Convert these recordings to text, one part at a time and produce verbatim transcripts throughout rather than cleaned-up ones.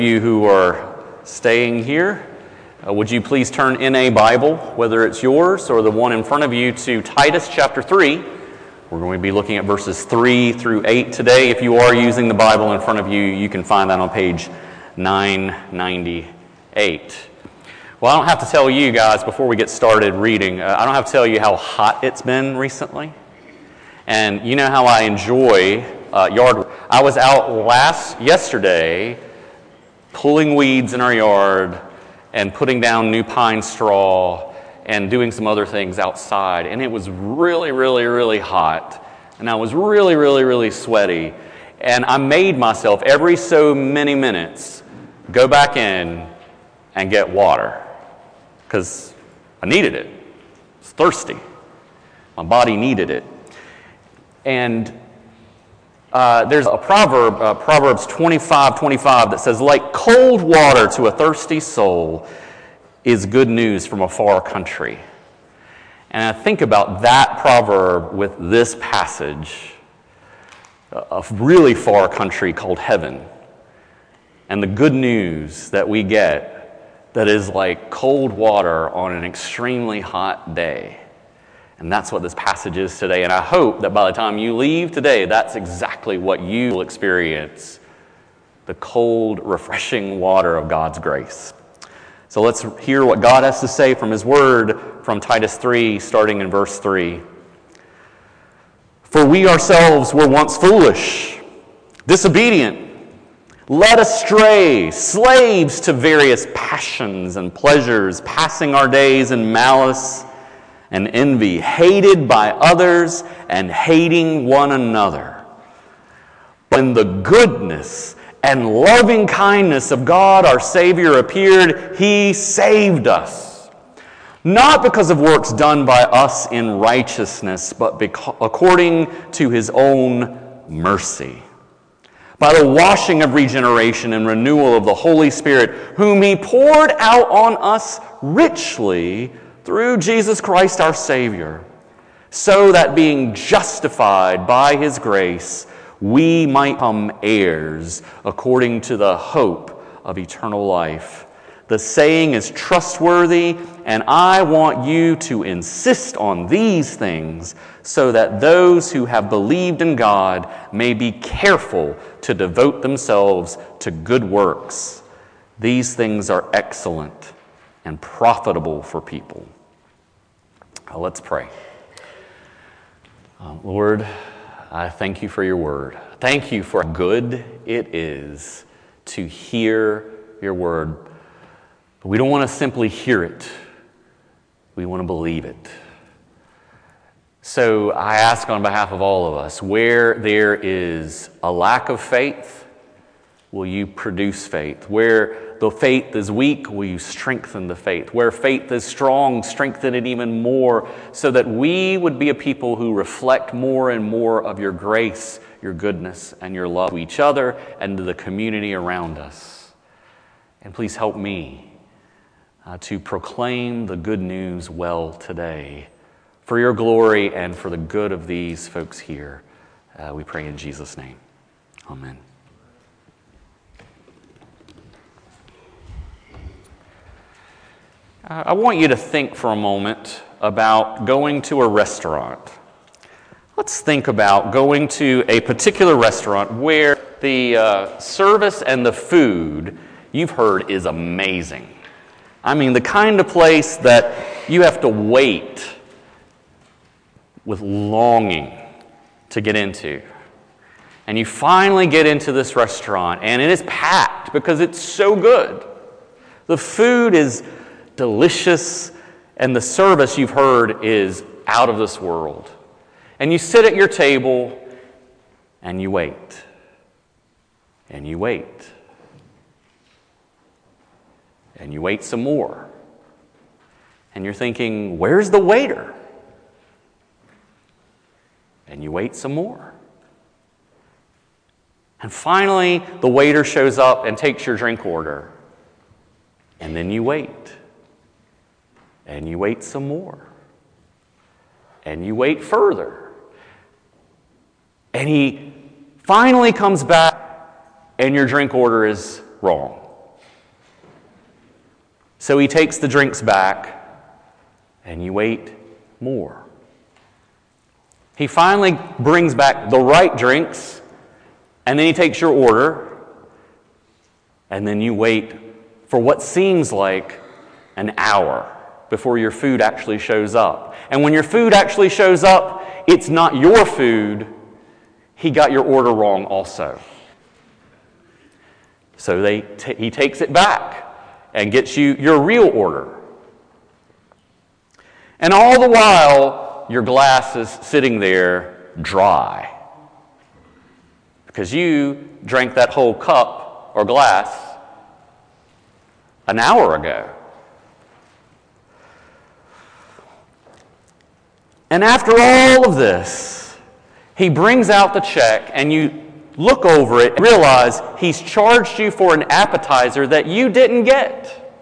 You who are staying here, uh, would you please turn in a Bible, whether it's yours or the one in front of you, to Titus chapter three. We're going to be looking at verses three through eight today. If you are using the Bible in front of you, you can find that on page nine ninety-eight. Well, I don't have to tell you guys before we get started reading, uh, I don't have to tell you how hot it's been recently. And you know how I enjoy uh, yard work. I was out last yesterday pulling weeds in our yard and putting down new pine straw and doing some other things outside. And it was really, really, really hot. And I was really, really, really sweaty. And I made myself every so many minutes go back in and get water because I needed it. I was thirsty. My body needed it. And Uh, there's a proverb, uh, Proverbs twenty-five twenty-five, that says, like cold water to a thirsty soul is good news from a far country. And I think about that proverb with this passage, a really far country called heaven, and the good news that we get that is like cold water on an extremely hot day. And that's what this passage is today. And I hope that by the time you leave today, that's exactly what you will experience. The cold, refreshing water of God's grace. So let's hear what God has to say from His Word from Titus three, starting in verse three. For we ourselves were once foolish, disobedient, led astray, slaves to various passions and pleasures, passing our days in malice and envy, hated by others and hating one another. When the goodness and loving kindness of God our Savior appeared, He saved us, not because of works done by us in righteousness, but beca- according to His own mercy, by the washing of regeneration and renewal of the Holy Spirit, whom He poured out on us richly through Jesus Christ our Savior, so that being justified by His grace, we might become heirs according to the hope of eternal life. The saying is trustworthy, and I want you to insist on these things so that those who have believed in God may be careful to devote themselves to good works. These things are excellent and profitable for people. Uh, let's pray. Uh, Lord, I thank you for your word. Thank you for how good it is to hear your word. But we don't want to simply hear it. We want to believe it. So I ask on behalf of all of us, where there is a lack of faith, will you produce faith? Where the faith is weak, will you strengthen the faith? Where faith is strong, strengthen it even more, so that we would be a people who reflect more and more of your grace, your goodness, and your love to each other and to the community around us. And please help me uh, to proclaim the good news well today, for your glory and for the good of these folks here. Uh, we pray in Jesus' name. Amen. I want you to think for a moment about going to a restaurant. Let's think about going to a particular restaurant where the uh, service and the food you've heard is amazing. I mean, the kind of place that you have to wait with longing to get into. And you finally get into this restaurant, and it is packed because it's so good. The food is delicious, and the service you've heard is out of this world. And you sit at your table, and you wait. And you wait. And you wait some more. And you're thinking, where's the waiter? And you wait some more. And finally, the waiter shows up and takes your drink order. And then you wait. And you wait some more. And you wait further. And he finally comes back, and your drink order is wrong. So he takes the drinks back, and you wait more. He finally brings back the right drinks, and then he takes your order, and then you wait for what seems like an hour before your food actually shows up. And when your food actually shows up, it's not your food. He got your order wrong also. So they t- he takes it back and gets you your real order. And all the while, your glass is sitting there dry. Because you drank that whole cup or glass an hour ago. And after all of this, he brings out the check, and you look over it and realize he's charged you for an appetizer that you didn't get.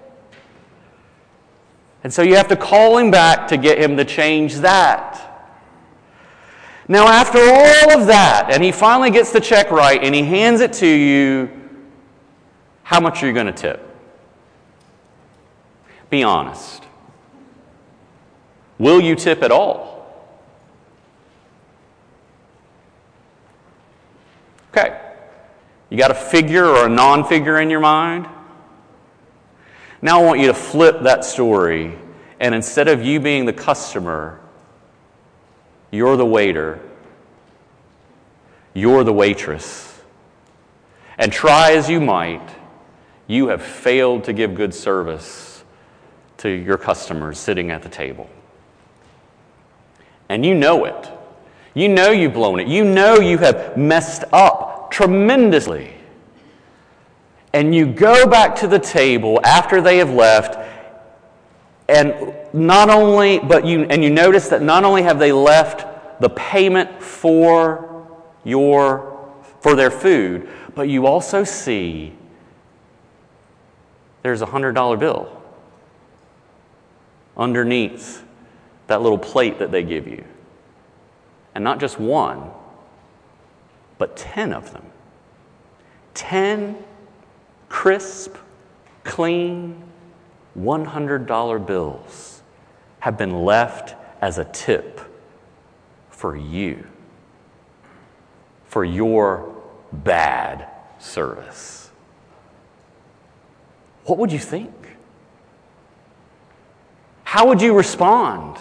And so you have to call him back to get him to change that. Now, after all of that, and he finally gets the check right, and he hands it to you, how much are you going to tip? Be honest. Will you tip at all? Okay. You got a figure or a non-figure in your mind? Now I want you to flip that story, and instead of you being the customer, you're the waiter, you're the waitress. And try as you might, you have failed to give good service to your customers sitting at the table. And you know it. You know you've blown it. You know you have messed up tremendously. And you go back to the table after they have left, and not only, but you and you notice that not only have they left the payment for your for their food, but you also see there's a hundred dollar bill underneath that little plate that they give you. And not just one, but ten of them. Ten crisp, clean, one hundred dollar bills have been left as a tip for you, for your bad service. What would you think? How would you respond?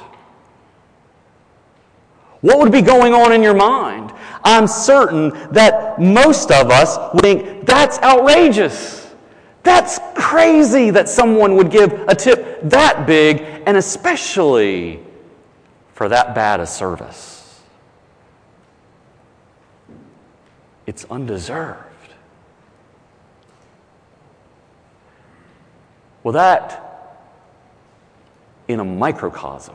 What would be going on in your mind? I'm certain that most of us would think, that's outrageous. That's crazy that someone would give a tip that big, and especially for that bad a service. It's undeserved. Well, that, in a microcosm,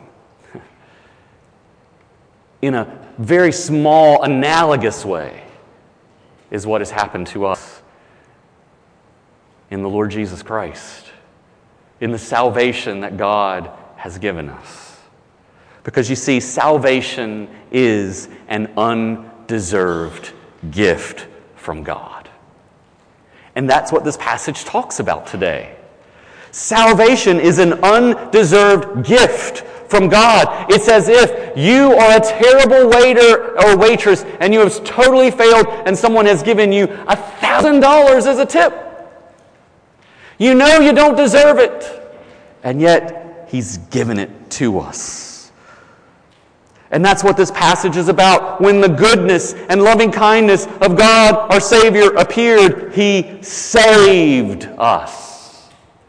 in a very small, analogous way, is what has happened to us in the Lord Jesus Christ, in the salvation that God has given us. Because you see, salvation is an undeserved gift from God. And that's what this passage talks about today. Salvation is an undeserved gift from God. It's as if you are a terrible waiter or waitress and you have totally failed, and someone has given you a thousand dollars as a tip. You know you don't deserve it, and yet He's given it to us. And that's what this passage is about. When the goodness and loving kindness of God, our Savior, appeared, He saved us.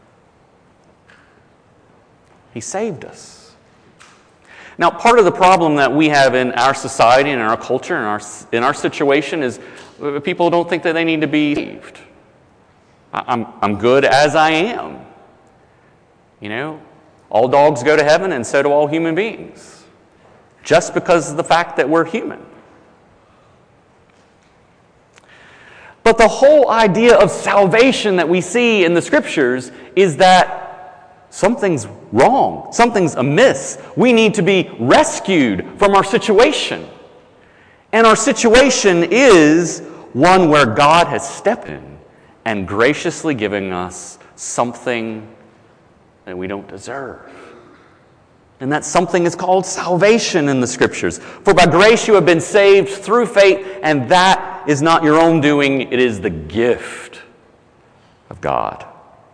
He saved us. Now, part of the problem that we have in our society and in our culture and our, in our situation is people don't think that they need to be saved. I'm, I'm good as I am. You know, all dogs go to heaven, and so do all human beings. Just because of the fact that we're human. But the whole idea of salvation that we see in the Scriptures is that something's wrong. Something's amiss. We need to be rescued from our situation. And our situation is one where God has stepped in and graciously giving us something that we don't deserve. And that something is called salvation in the Scriptures. For by grace you have been saved through faith, and that is not your own doing, it is the gift of God.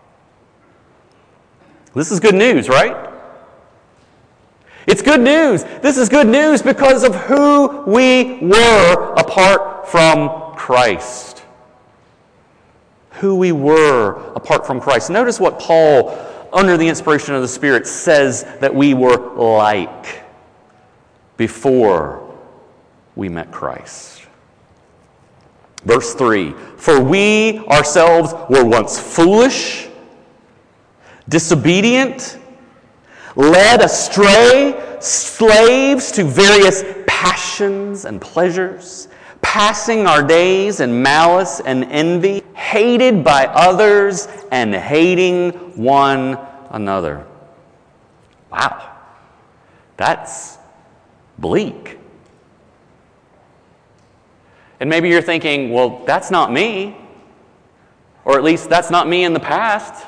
This is good news, right? It's good news. This is good news because of who we were apart from Christ. Who we were apart from Christ. Notice what Paul, under the inspiration of the Spirit, says that we were like before we met Christ. Verse three, for we ourselves were once foolish, disobedient, led astray, slaves to various passions and pleasures, passing our days in malice and envy, hated by others and hating one another. Wow, that's bleak. And maybe you're thinking, well, that's not me. Or at least that's not me in the past.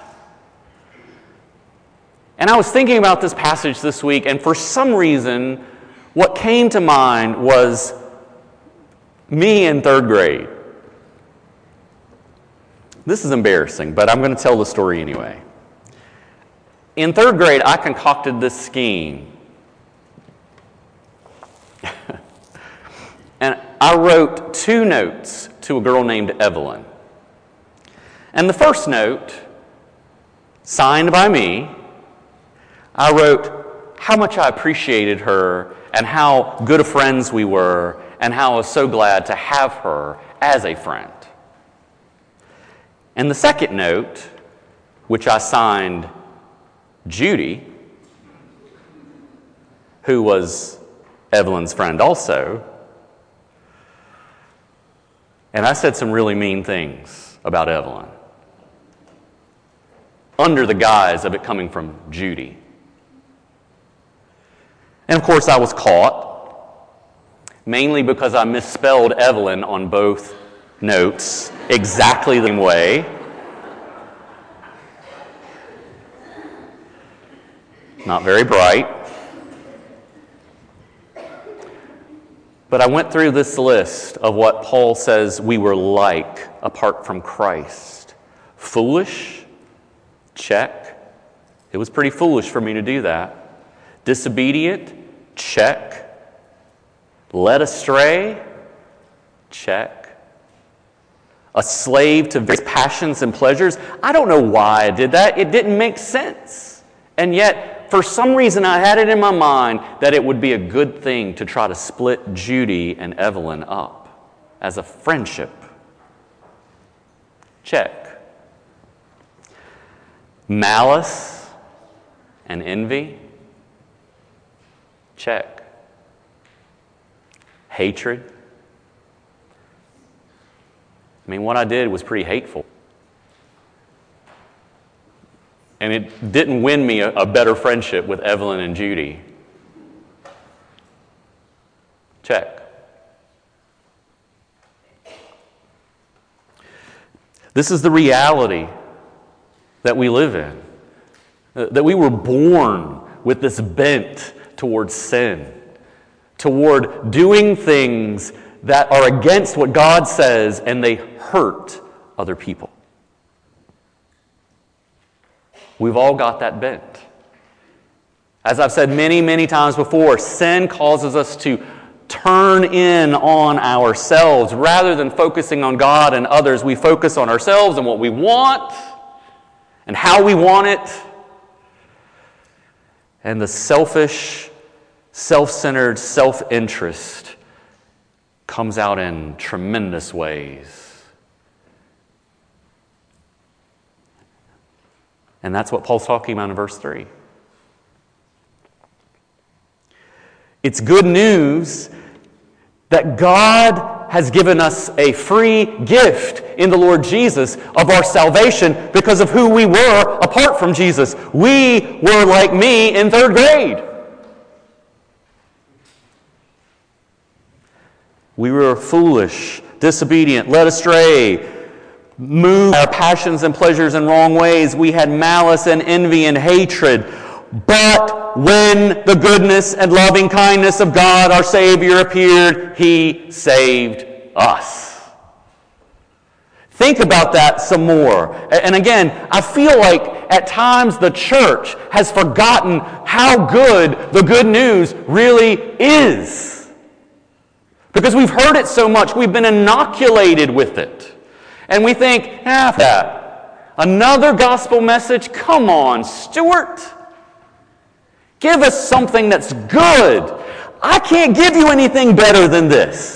And I was thinking about this passage this week, and for some reason, what came to mind was me in third grade. This is embarrassing, but I'm going to tell the story anyway. In third grade, I concocted this scheme. And I wrote two notes to a girl named Evelyn. And the first note, signed by me, I wrote how much I appreciated her and how good of friends we were and how I was so glad to have her as a friend. And the second note, which I signed Judy, who was Evelyn's friend also, and I said some really mean things about Evelyn under the guise of it coming from Judy. And of course I was caught, mainly because I misspelled Evelyn on both notes exactly the same way. Not very bright. But I went through this list of what Paul says we were like apart from Christ. Foolish? Check. It was pretty foolish for me to do that. Disobedient? Check. Led astray? Check. A slave to various passions and pleasures? I don't know why I did that. It didn't make sense. And yet, for some reason, I had it in my mind that it would be a good thing to try to split Judy and Evelyn up as a friendship. Check. Malice and envy? Check. Hatred? I mean, what I did was pretty hateful. And it didn't win me a, a better friendship with Evelyn and Judy. Check. This is the reality that we live in. That we were born with this bent towards sin, toward doing things that are against what God says and they hurt other people. We've all got that bent. As I've said many, many times before, sin causes us to turn in on ourselves. Rather than focusing on God and others, we focus on ourselves and what we want and how we want it. And the selfish, self-centered self-interest comes out in tremendous ways. And that's what Paul's talking about in verse three. It's good news that God has given us a free gift in the Lord Jesus of our salvation because of who we were apart from Jesus. We were like me in third grade. We were foolish, disobedient, led astray, moved by our passions and pleasures in wrong ways. We had malice and envy and hatred. But when the goodness and loving kindness of God, our Savior, appeared, He saved us. Think about that some more. And again, I feel like at times the church has forgotten how good the good news really is. Because we've heard it so much, we've been inoculated with it. And we think, ah, that. Another gospel message? Come on, Stuart. Give us something that's good. I can't give you anything better than this.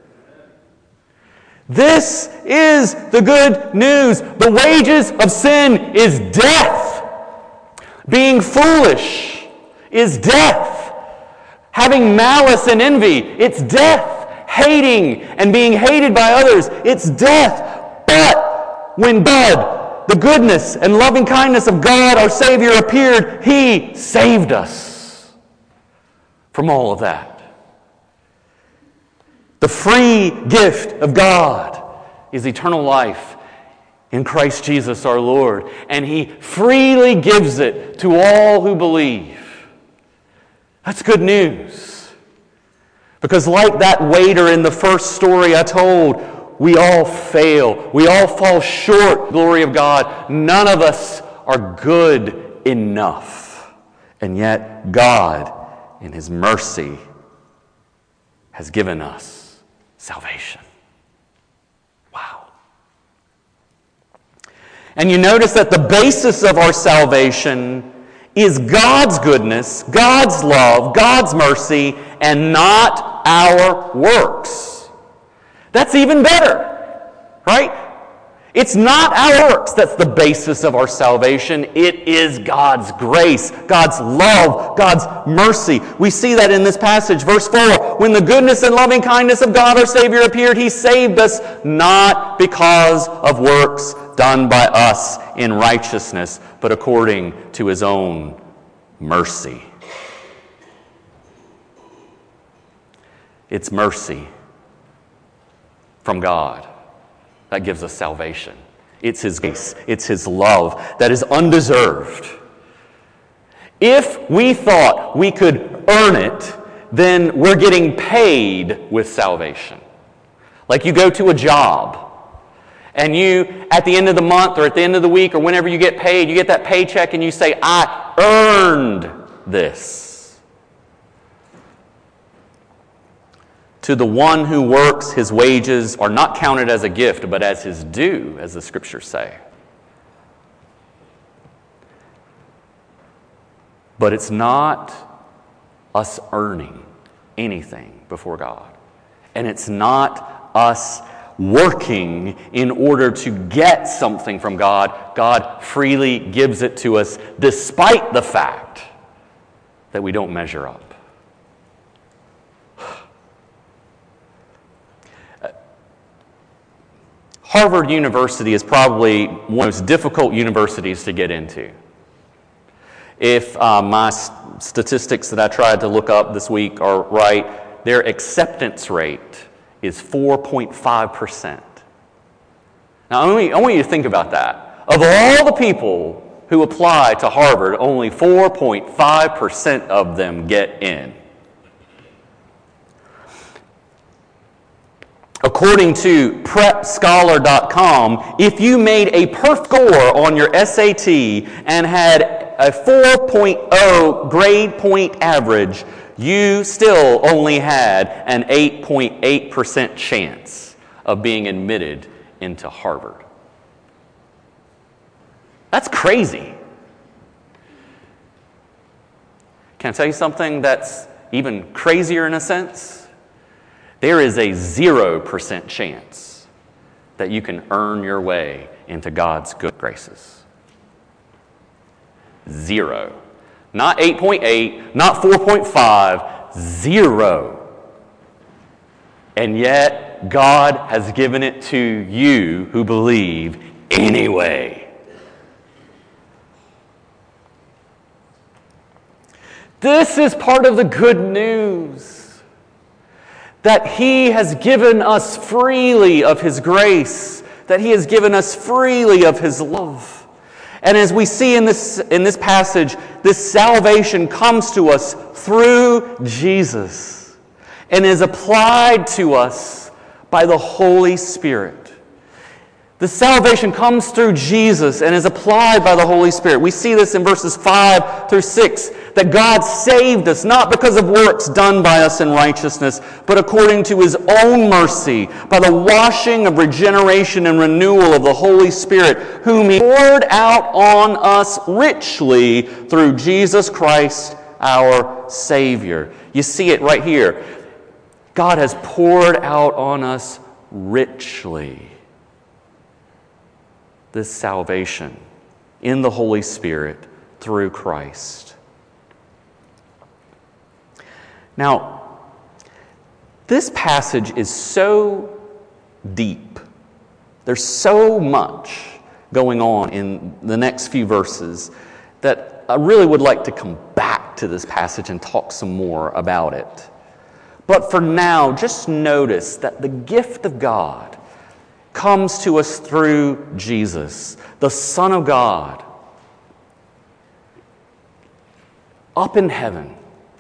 This is the good news. The wages of sin is death. Being foolish is death. Having malice and envy, it's death. Hating and being hated by others, it's death. But when God, the goodness and loving kindness of God, our Savior, appeared, He saved us from all of that. The free gift of God is eternal life in Christ Jesus our Lord, and He freely gives it to all who believe. That's good news. Because like that waiter in the first story I told, we all fail. We all fall short, glory of God. None of us are good enough. And yet God, in His mercy, has given us salvation. Wow. And you notice that the basis of our salvation is God's goodness, God's love, God's mercy, and not our works. That's even better, right? It's not our works that's the basis of our salvation. It is God's grace, God's love, God's mercy. We see that in this passage. Verse four, when the goodness and loving kindness of God our Savior appeared, He saved us not because of works done by us in righteousness, but according to His own mercy. It's mercy from God that gives us salvation. It's His grace. It's His love that is undeserved. If we thought we could earn it, then we're getting paid with salvation. Like you go to a job, and you, at the end of the month or at the end of the week or whenever you get paid, you get that paycheck and you say, I earned this. To the one who works, his wages are not counted as a gift, but as his due, as the Scriptures say. But it's not us earning anything before God. And it's not us working in order to get something from God. God freely gives it to us despite the fact that we don't measure up. Harvard University is probably one of the most difficult universities to get into. If uh, my st- statistics that I tried to look up this week are right, their acceptance rate is four point five percent. Now, I want, you, I want you to think about that. Of all the people who apply to Harvard, only four point five percent of them get in. According to prep scholar dot com, if you made a perfect score on your S A T and had a four point oh grade point average, you still only had an eight point eight percent chance of being admitted into Harvard. That's crazy. Can I tell you something that's even crazier in a sense? There is a zero percent chance that you can earn your way into God's good graces. Zero. Not eight point eight, not four point five, zero. And yet, God has given it to you who believe anyway. This is part of the good news. That He has given us freely of His grace that He has given us freely of His love. And as we see in this, in this passage, this salvation comes to us through Jesus and is applied to us by the Holy Spirit. The salvation comes through Jesus and is applied by the Holy Spirit. We see this in verses five through six, that God saved us not because of works done by us in righteousness, but according to His own mercy, by the washing of regeneration and renewal of the Holy Spirit, whom He poured out on us richly through Jesus Christ our Savior. You see it right here. God has poured out on us richly this salvation in the Holy Spirit through Christ. Now, this passage is so deep. There's so much going on in the next few verses that I really would like to come back to this passage and talk some more about it. But for now, just notice that the gift of God comes to us through Jesus, the Son of God, up in heaven,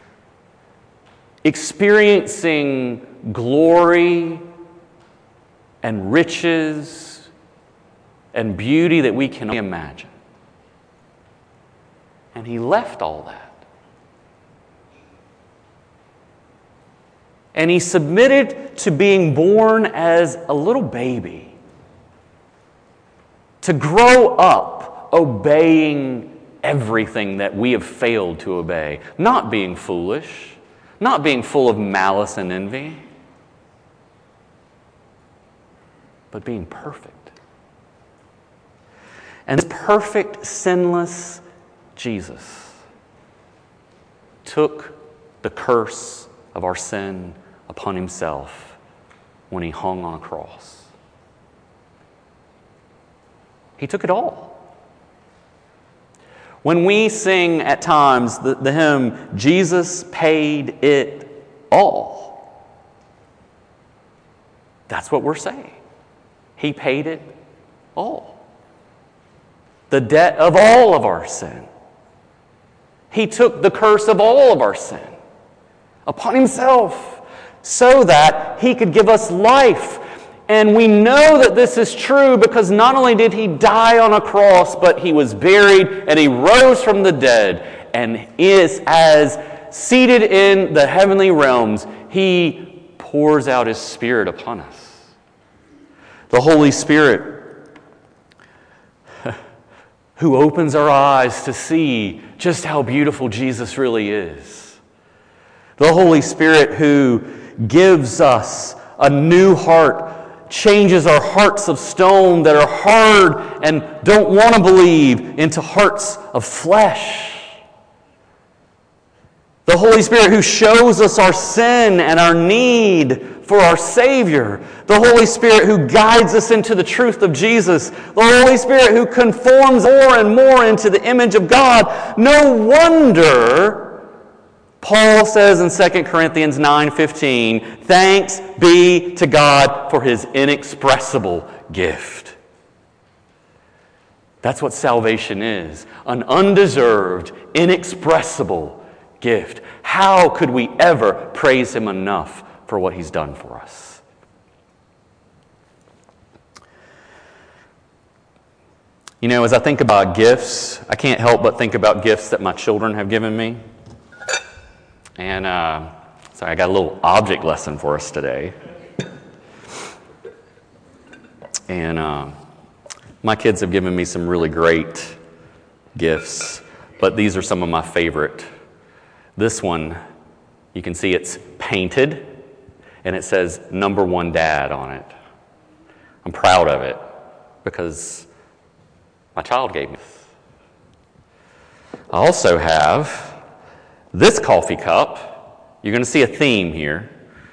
experiencing glory and riches and beauty that we cannot imagine. And He left all that. And He submitted to being born as a little baby, to grow up obeying everything that we have failed to obey, not being foolish, not being full of malice and envy, but being perfect. And this perfect, sinless Jesus took the curse of our sin upon Himself when He hung on a cross. He took it all. When we sing at times the, the hymn, Jesus paid it all, that's what we're saying. He paid it all. The debt of all of our sin. He took the curse of all of our sin upon Himself, so that He could give us life. And we know that this is true because not only did He die on a cross, but He was buried and He rose from the dead and is as seated in the heavenly realms. He pours out His Spirit upon us. The Holy Spirit, who opens our eyes to see just how beautiful Jesus really is. The Holy Spirit who gives us a new heart, changes our hearts of stone that are hard and don't want to believe into hearts of flesh. The Holy Spirit who shows us our sin and our need for our Savior. The Holy Spirit who guides us into the truth of Jesus. The Holy Spirit who conforms more and more into the image of God. No wonder Paul says in Second Corinthians nine fifteen, thanks be to God for His inexpressible gift. That's what salvation is, an undeserved, inexpressible gift. How could we ever praise Him enough for what He's done for us? You know, as I think about gifts, I can't help but think about gifts that my children have given me. And uh, so I got a little object lesson for us today. And uh, my kids have given me some really great gifts, but these are some of my favorite. This one, you can see it's painted, and it says number one dad on it. I'm proud of it because my child gave me this. I also have this coffee cup. You're going to see a theme here.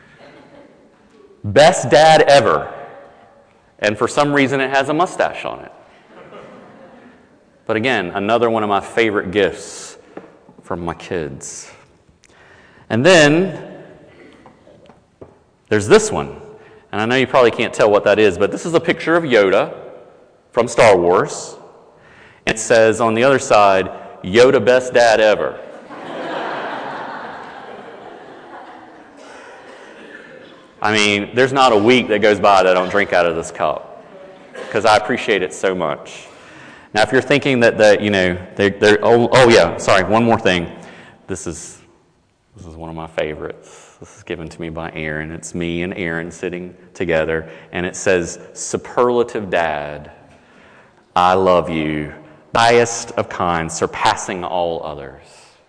Best dad ever. And for some reason it has a mustache on it. But again, another one of my favorite gifts from my kids. And then there's this one. And I know you probably can't tell what that is, but this is a picture of Yoda from Star Wars. It says on the other side, Yoda best dad ever. I mean, there's not a week that goes by that I don't drink out of this cup because I appreciate it so much. Now, if you're thinking that, that you know, they're, they're, oh, oh yeah, sorry, one more thing. This is this is one of my favorites. This is given to me by Aaron. It's me and Aaron sitting together, and it says, "Superlative Dad, I love you, highest of kind, surpassing all others."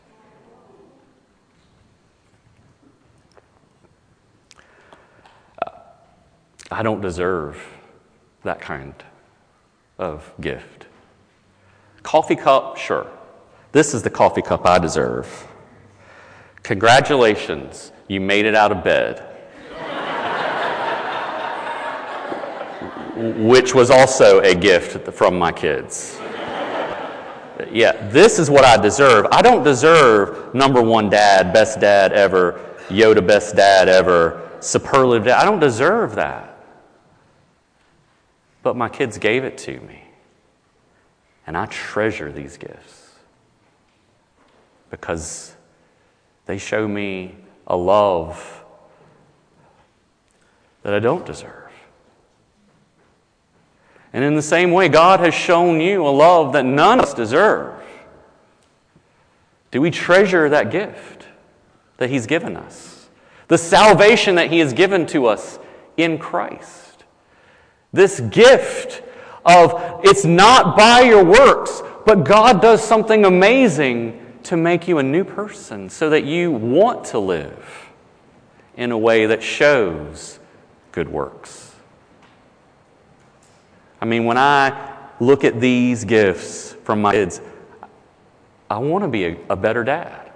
Uh, I don't deserve that kind of gift. Coffee cup, sure. This is the coffee cup I deserve. Congratulations, you made it out of bed. Which was also a gift from my kids. Yeah, this is what I deserve. I don't deserve number one dad, best dad ever, Yoda best dad ever, superlative dad. I don't deserve that. But my kids gave it to me. And I treasure these gifts because they show me a love that I don't deserve. And in the same way, God has shown you a love that none of us deserve. Do we treasure that gift that He's given us? The salvation that He has given to us in Christ. This gift of, it's not by your works, but God does something amazing to make you a new person so that you want to live in a way that shows good works. I mean, when I look at these gifts from my kids, I want to be a, a better dad.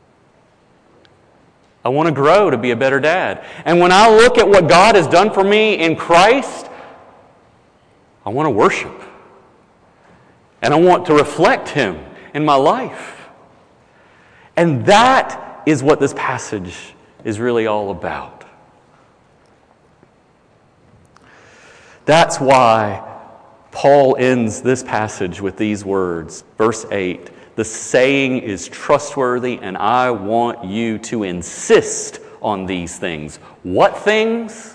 I want to grow to be a better dad. And when I look at what God has done for me in Christ, I want to worship. And I want to reflect Him in my life. And that is what this passage is really all about. That's why Paul ends this passage with these words. Verse eight, "The saying is trustworthy, and I want you to insist on these things." What things?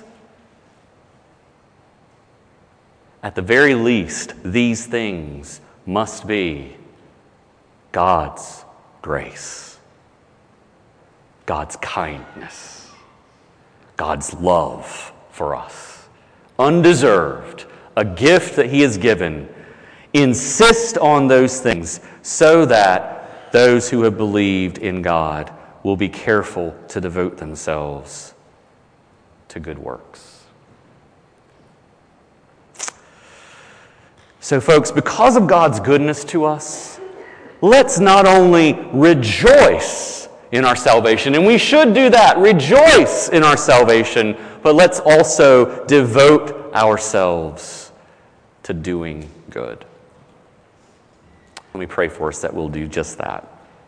At the very least, these things must be God's grace, God's kindness, God's love for us. Undeserved, a gift that He has given. Insist on those things so that those who have believed in God will be careful to devote themselves to good works. So folks, because of God's goodness to us, let's not only rejoice in our salvation, and we should do that, rejoice in our salvation, but let's also devote ourselves to doing good. Let me pray for us that we'll do just that.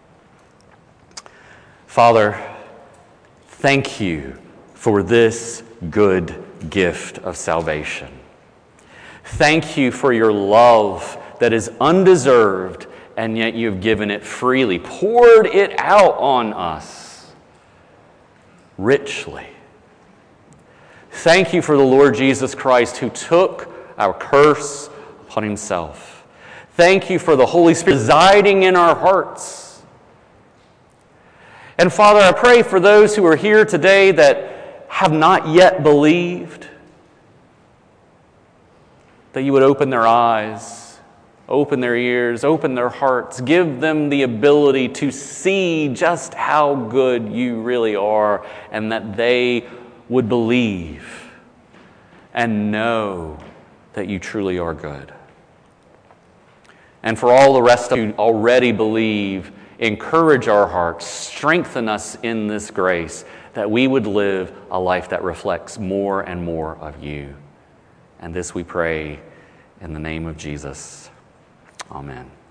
Father, thank you for this good gift of salvation. Thank you for your love that is undeserved, and yet you've given it freely, poured it out on us richly. Thank you for the Lord Jesus Christ who took our curse upon Himself. Thank you for the Holy Spirit residing in our hearts. And Father, I pray for those who are here today that have not yet believed, that you would open their eyes, open their ears, open their hearts, give them the ability to see just how good you really are, and that they would believe and know that you truly are good. And for all the rest of you who already believe, encourage our hearts, strengthen us in this grace, that we would live a life that reflects more and more of you. And this we pray in the name of Jesus. Amen.